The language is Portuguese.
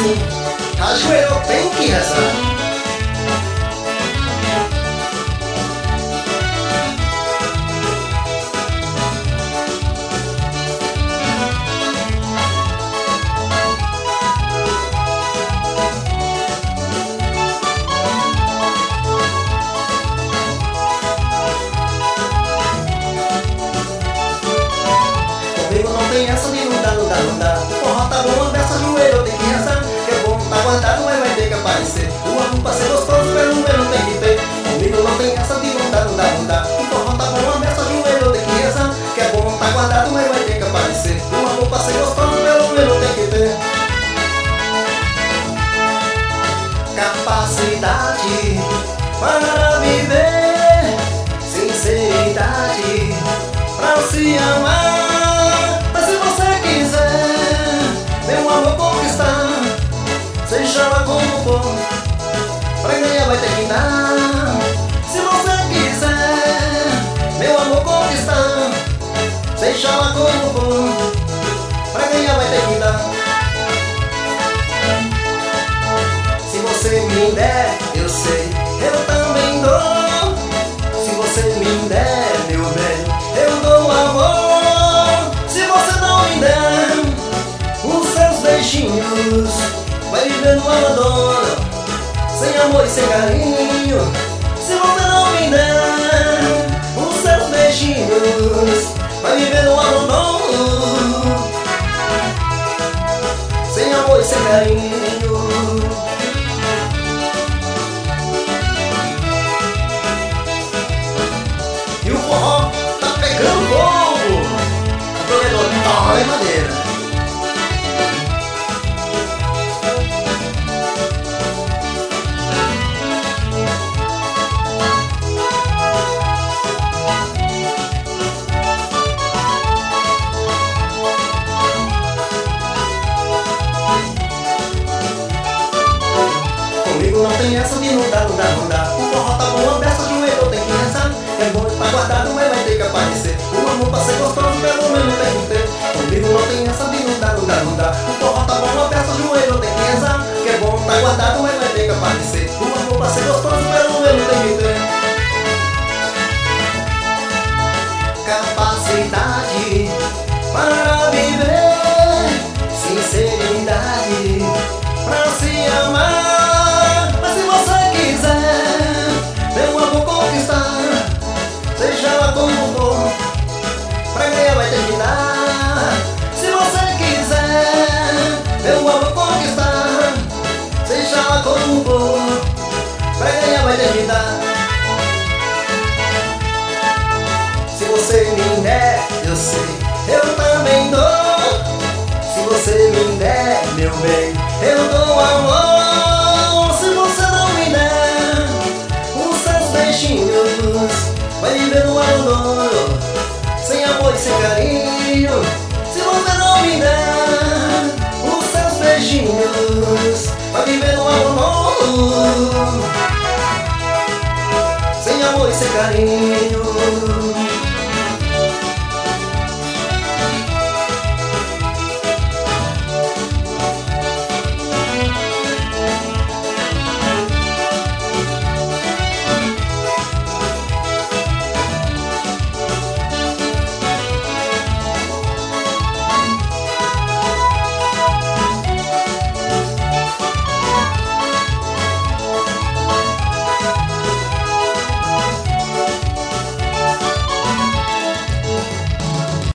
assim: ajoelhou, tem que rezar. Comigo não tem essa de não dá, não dá, não dá. O forró tá bom, dessa joelho tem que rezar. Que é bom, tá guardado, mas vai ter que aparecer. O amor pra ser gostoso, pelo menos tem que ter. Comigo não tem essa de não dá, não dá, não dá. O forró tá bom, dessa joelho tem que rezar. Que é bom, tá guardado, mas vai ter que aparecer. O amor pra ser gostoso, pelo menos tem que ter. Capacidade para viver, sinceridade pra se amar. Mas se você quiser meu amor conquistar, seja lá como for, pra ganhar vai ter que dar. Se você quiser meu amor conquistar, seja lá como for, pra ganhar vai ter que dar. Se você me der, eu sei, eu também dou. Se você me der, meu bem, eu dou amor. Se você não me der os seus beijinhos, vai viver no abandono, sem amor e sem carinho. Se você não me der os seus beijinhos, vai viver no abandono, sem amor e sem carinho. E o forró tá pegando fogo. O provedor tá em madeira. Comigo não tem essa de não dá, não dá, não dá. O forró tá bom, dessa joelho tem que rezar. É bom, tá guardado, mas vai ter que aparecer. O amor pra ser gostoso, pelo menos tem que ter. Comigo não tem essa de não dá, não dá, não dá. O forró tá bom, dessa joelho tem que rezar. Que é bom, tá guardado, mas vai ter que aparecer. O amor pra ser gostoso, pelo menos tem que ter. Capacidade para viver, sinceridade pra se amar. Mas se você quiser meu amor conquistar, seja lá como for, pra ganhar vai ter que dar. Se você quiser meu amor conquistar, seja lá como for, pra ganhar vai ter que dar. Se você me der, eu sei, eu também dou. Se você me der, meu bem, eu dou amor. Se você não me der os seus beijinhos, vai viver no abandono, sem amor e sem carinho. Se você não me der os seus beijinhos, vai viver no abandono, sem amor e sem carinho.